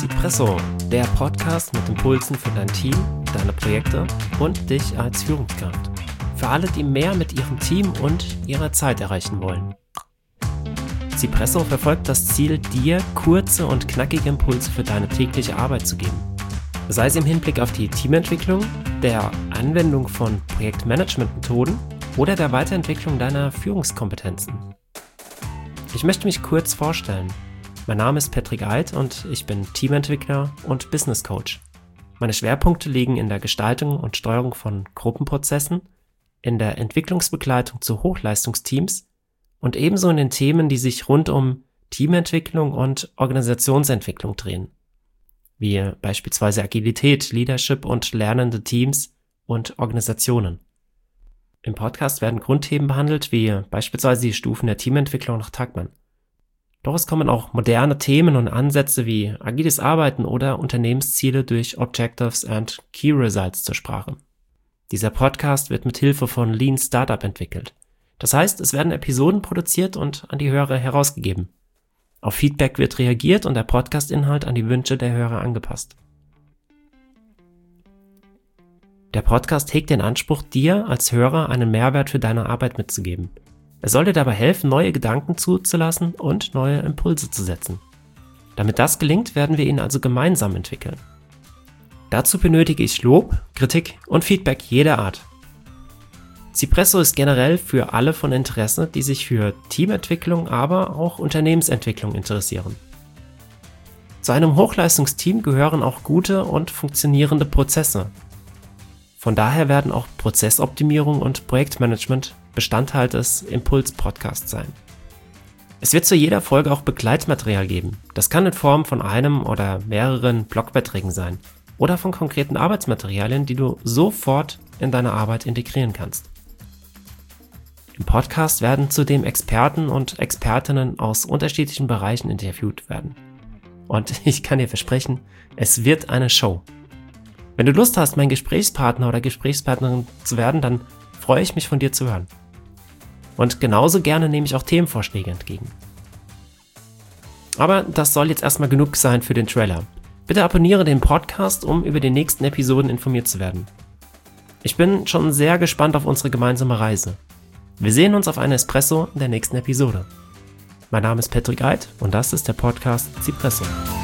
Cipresso, der Podcast mit Impulsen für dein Team, deine Projekte und dich als Führungskraft. Für alle, die mehr mit ihrem Team und ihrer Zeit erreichen wollen. Cipresso verfolgt das Ziel, dir kurze und knackige Impulse für deine tägliche Arbeit zu geben. Sei es im Hinblick auf die Teamentwicklung, der Anwendung von Projektmanagementmethoden oder der Weiterentwicklung deiner Führungskompetenzen. Ich möchte mich kurz vorstellen. Mein Name ist Patrick Eid und ich bin Teamentwickler und Business Coach. Meine Schwerpunkte liegen in der Gestaltung und Steuerung von Gruppenprozessen, in der Entwicklungsbegleitung zu Hochleistungsteams und ebenso in den Themen, die sich rund um Teamentwicklung und Organisationsentwicklung drehen, wie beispielsweise Agilität, Leadership und lernende Teams und Organisationen. Im Podcast werden Grundthemen behandelt, wie beispielsweise die Stufen der Teamentwicklung nach Tagmann. Doch es kommen auch moderne Themen und Ansätze wie agiles Arbeiten oder Unternehmensziele durch Objectives and Key Results zur Sprache. Dieser Podcast wird mit Hilfe von Lean Startup entwickelt. Das heißt, es werden Episoden produziert und an die Hörer herausgegeben. Auf Feedback wird reagiert und der Podcast-Inhalt an die Wünsche der Hörer angepasst. Der Podcast hegt den Anspruch, dir als Hörer einen Mehrwert für deine Arbeit mitzugeben. Er soll dir dabei helfen, neue Gedanken zuzulassen und neue Impulse zu setzen. Damit das gelingt, werden wir ihn also gemeinsam entwickeln. Dazu benötige ich Lob, Kritik und Feedback jeder Art. Cipresso ist generell für alle von Interesse, die sich für Teamentwicklung, aber auch Unternehmensentwicklung interessieren. Zu einem Hochleistungsteam gehören auch gute und funktionierende Prozesse. Von daher werden auch Prozessoptimierung und Projektmanagement Bestandteil des Impuls-Podcasts sein. Es wird zu jeder Folge auch Begleitmaterial geben. Das kann in Form von einem oder mehreren Blogbeiträgen sein oder von konkreten Arbeitsmaterialien, die du sofort in deine Arbeit integrieren kannst. Im Podcast werden zudem Experten und Expertinnen aus unterschiedlichen Bereichen interviewt werden. Und ich kann dir versprechen, es wird eine Show. Wenn du Lust hast, mein Gesprächspartner oder Gesprächspartnerin zu werden, dann freue ich mich, von dir zu hören. Und genauso gerne nehme ich auch Themenvorschläge entgegen. Aber das soll jetzt erstmal genug sein für den Trailer. Bitte abonniere den Podcast, um über die nächsten Episoden informiert zu werden. Ich bin schon sehr gespannt auf unsere gemeinsame Reise. Wir sehen uns auf einen Espresso in der nächsten Episode. Mein Name ist Patrick Eid und das ist der Podcast Cipresso.